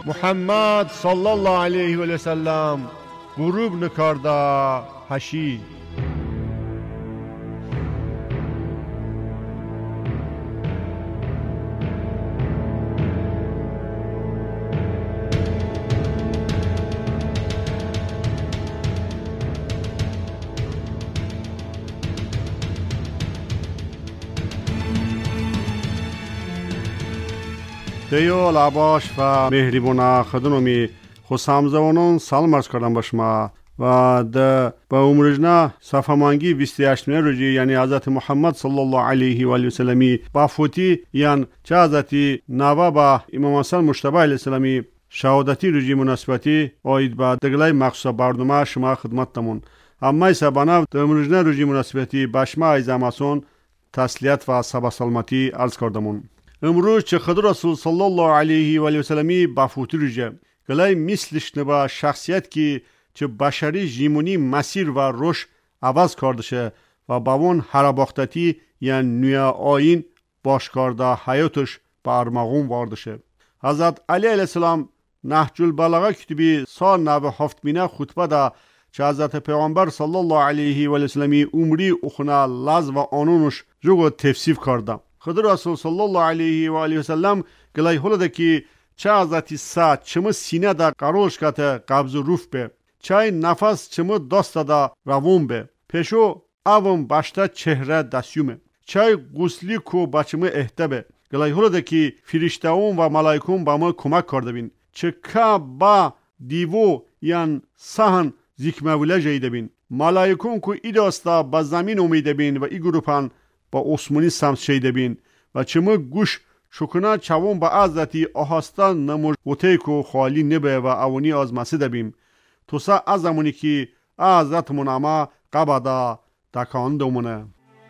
محمد صلی الله علیه و سلم غروب نکارده هشی. دیو لاباش و مهربونا خدنومی خوسامزوانون سلام عرض کردم با شما و با عمرجنا صفحمانگی 28 روزی یعنی حضرت محمد صلی الله علیه و آله و سلمی با فوتی یعنی چه حضرت نوا با امام حسن مجتبی علیه السلامی شهادتی روزی مناسبتی آید با دگلای مخصوص برنامه شما خدمت تمون اما سبانا عمرجنا روزی مناسبتی با شما ایزاماسون تسلیت و سبا سلامتی عرض کردمون. امروز چه خدا رسول صلی الله علیه و آله و سلمی با فوتی روزه گلای مثلش نبا شخصیت که چه بشری جیمونی مسیر و روش عوض کردشه و با اون هرباختتی یعنی نویا آین باش کرده حیاتش با ارمغون واردشه. حضرت علی علیه السلام نهج البلاغه کتبی سال 97 مینه خطبه ده چه حضرت پیغمبر صلی الله علیه و آله و سلمی عمری اخونه لز و آنونش جوگو تفسیف کرده. خدا رسول صلی الله علیه و آله و سلم گلای هولده که چه حضرت سا چمه سینه دا قرارش کته قبض و روف به چای نفس چمه دست دا روون به پیشو اوم باشته چهره دستیومه چای غسلی کو بچمه احتبه گلای هولده که فرشتهون و ملائکون با ما کمک کرده بین چه که با دیو یان سهن زیکموله جایده بین ملائکون کو ای داستا با زمین امیده بین و ای گروپان با عثمانی سمت شیده بین و چمه گوش شکنا چوون با عزتی آهسته نموش وطه کو خالی نبه و اونی از مسیده بیم توسا از زمانی که عزت منعمه قبدا تکان دومونه.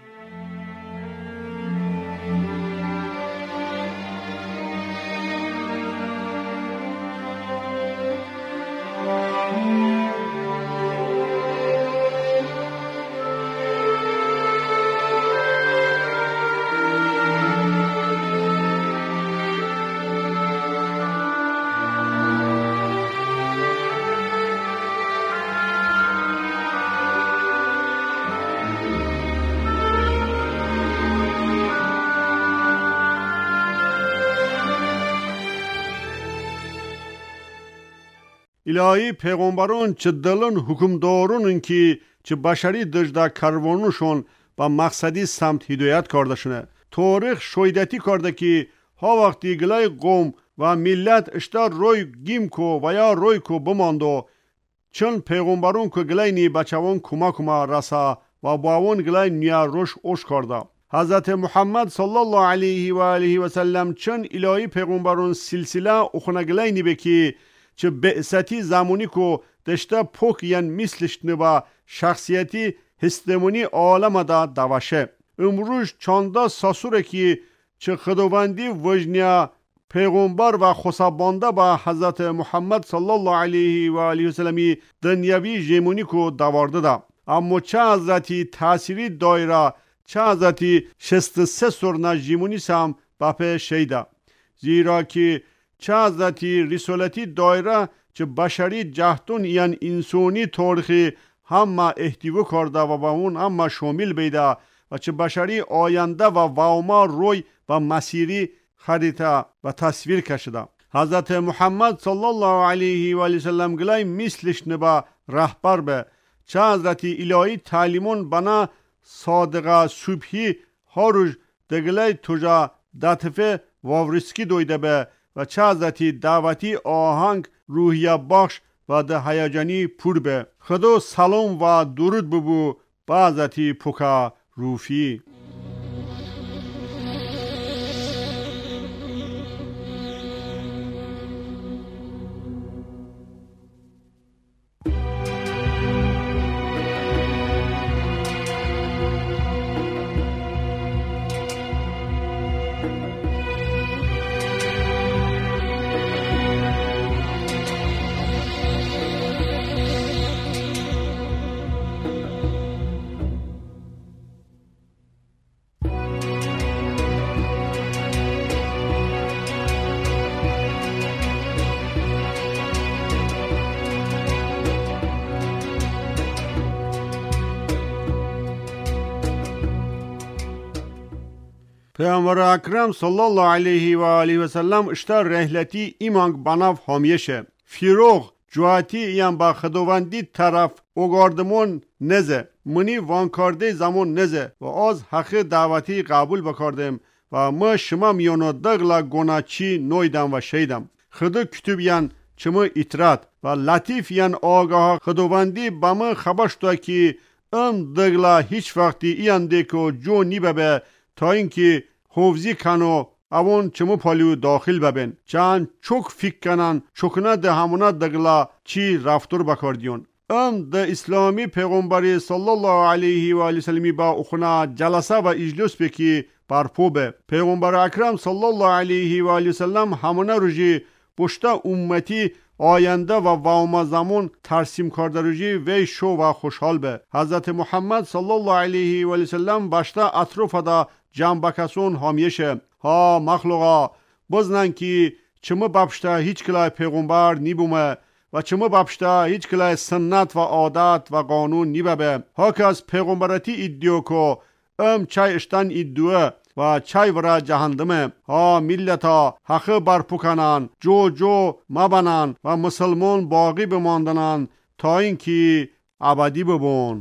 الهی پیغمبران چه دلن حکمدارون که چه بشری دجده کروانوشون با مقصدی سمت هدایت کرده شونه. تاریخ شویدتی کرده که ها وقتی گلای قوم و ملت اشتر روی گیم کو و یا روی کو بماندو چون پیغمبرون که گلای نی بچوان کما رسا و باون گلای نیا روش اوش کرده. حضرت محمد صلی الله علیه و آله و سلم چون الهی پیغمبرون سلسله اخونه گلای نی بکی چه بعثتی زمانی کو دشته پوک یعنی مثلش نبا شخصیتی هستمونی عالم دا دوشه. امروز چانده ساسوره که چه خداوندی وجنیا پیغمبر و خصابانده با حضرت محمد صلی الله علیه و آله و سلمی دنیاوی ژمونی کو دوارده دا. اما چه حضرتی تأثیری دایره چه حضرتی 63 سرنا ژمونی سم باپه شیده. زیرا که چه حضرتی رسالتی دایره چه بشری جهتون یعنی انسانی تاریخی همه احتیو کرده و با اون همه شامل بیده و چه بشری آینده و واما روی و مسیری خریطه و تصویر کشیده. حضرت محمد صلی الله علیه و آله سلم گلای مثلش نبا رهبر به چه حضرتی الهی تعلیمون بنا صادقه صبحی هاروش دگلای توجا دطفه واورسکی دویده به و چه حضرتی دعوتی آهنگ روحیه بخش و ده هیجانی پور به خدا سلام و درود ببو با حضرتی پوکا روفی. پیامبر اکرم صلی الله علیه و آله و سلم اشتر رحلتی ایمان بناف همیشه فیروغ جواتی یم با خداوندی طرف اوگاردمون نزه منی وانکارده زمان نزه و از حق دعوتی قبول بکردم و ما شما میانو دغلا گناچی نویدم و شیدم خدا کتوبیان چما ایترات و لطیف یان آگاه خداوندی با ما خبرشتا که دغلا هیچ وقتی ایان دیکو جو نی ببه تا اینکه حفظی کنو اون چمو پالیو داخل ببین چند چوک فکر کنن چوکنا ده همونا دغلا چی رفتور بکردیون ده اسلامی پیغمبری صلی الله علیه و آله سلمی با اخونا جلسه و اجلس بکی برپو به پیغمبر اکرم صلی الله علیه و آله سلم همونا روژی بشتا امتی آینده و واما زمان ترسیم کرده روژی وی شو و خوشحال به حضرت محمد صلی الله علیه و آله سلم بشتا اطراف دا جنب کسون همیشه ها مخلوقا بزنن که چما بپشتا هیچ کلای پیغمبر نیبومه و چما بپشتا هیچ کلای سنت و عادت و قانون نیبه ها که از پیغمبرتی ایدیو کو چای اشتن ایدوه و چای ورا جهندمه ها ملتا حق برپو کنن جو مبنن و مسلمان باقی بماندنن تا اینکه ابدی ببون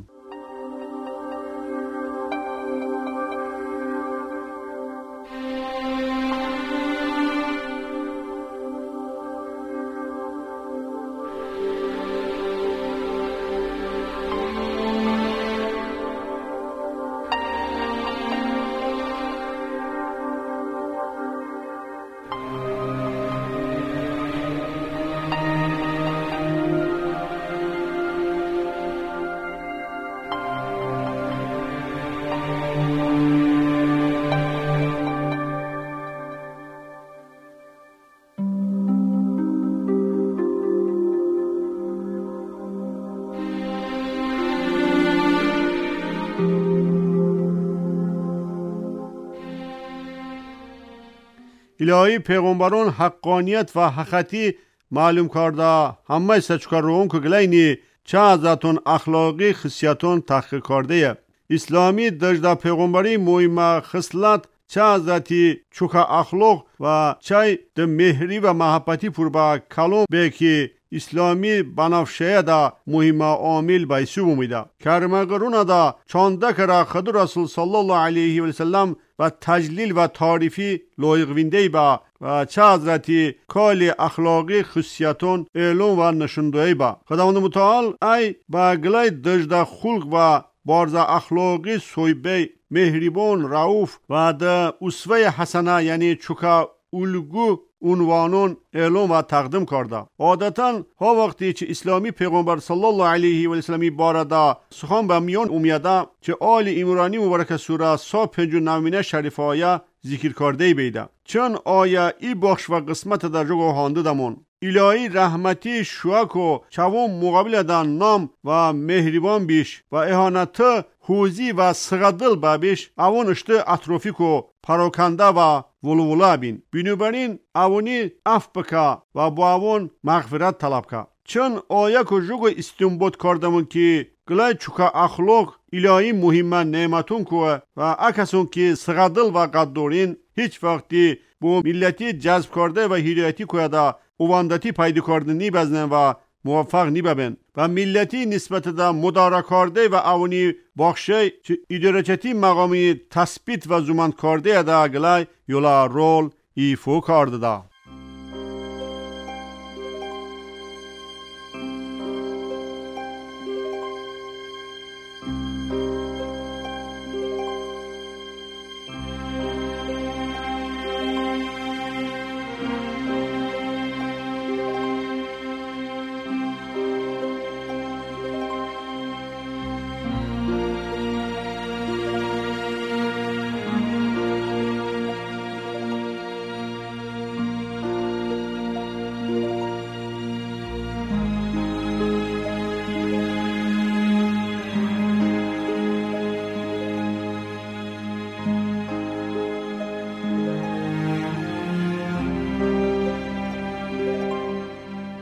الهی پیغمبران حقانیت و حقیقتی معلوم کرده همه سچکارون که گلینی چه ازتون اخلاقی خصیتون تحقیق کرده اسلامی دجده پیغمبری مهمه خصلت چه ازتی چوکا اخلاق و چه ده مهری و محبتی پر با کلام به که اسلامی بنافشه دا مهمه عامل بایسو بومیده کرمگرون دا چانده کرا خد رسول صلی الله علیه و سلم و تجلیل و تعریفی لایق وینده با و چه حضرتی کال اخلاقی خصیتون اعلام و نشندهی با خداوند متعال ای با گلای دجده خلق و بارز اخلاقی سویبه مهربان رعوف و ده اسوه حسنه یعنی چوکا الگو عنوانون اعلام و تقدیم کرده عادتا ها وقتی چه اسلامی پیغمبر صلی الله علیه و سلمی بارده سخن به میان اومیده چه آل عمرانی مبارک سوره 159 شریف آیه ذکر کرده بیده چون آیه ای بخش و قسمت در جگه هانده دمون الهی رحمتی شوک و چوم مقابل دن نام و مهربان بیش و اهانت خوزی و سغدل بابیش اون اشته اطرافیک و پراکنده و ولولا بین بینوبرین اونی اف بکا و با اون مغفرت طلب که چون آیه که جگو استنباط کردمون که گلای چوکا اخلاق الهی مهمه نعمتون که و اکسون که سغدل و قدورین هیچ وقتی با ملتی جذب کرده و هدایتی که دا اواندتی پیدا کردنی بزنن و موفق نی ببین و ملتی نسبت دا مدارا کرده و اونی باخشه ادارچتی مقامی تثبیت و زمان کرده دا اگلای یولا رول ایفو کرده دا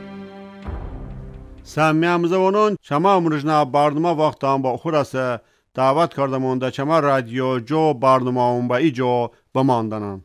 سمیام زبانان شما امروزنا برنامه وقت هم با خورسه دعوت کردمون در چما رادیو جو برنامه با ایجا بماندنن.